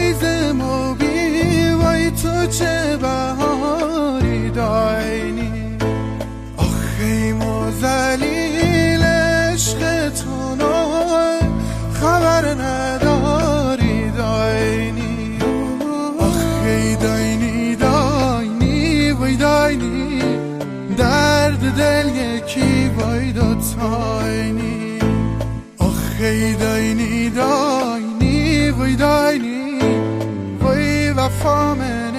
پاییز مبی وای تو چه بهاری داینی آخی مزلیل عشق تو نای خبر نداری داینی آخی داینی داینی وای داینی درد دل یکی وای دوتاینی آخی داینی داینی وای داینی وای وفا من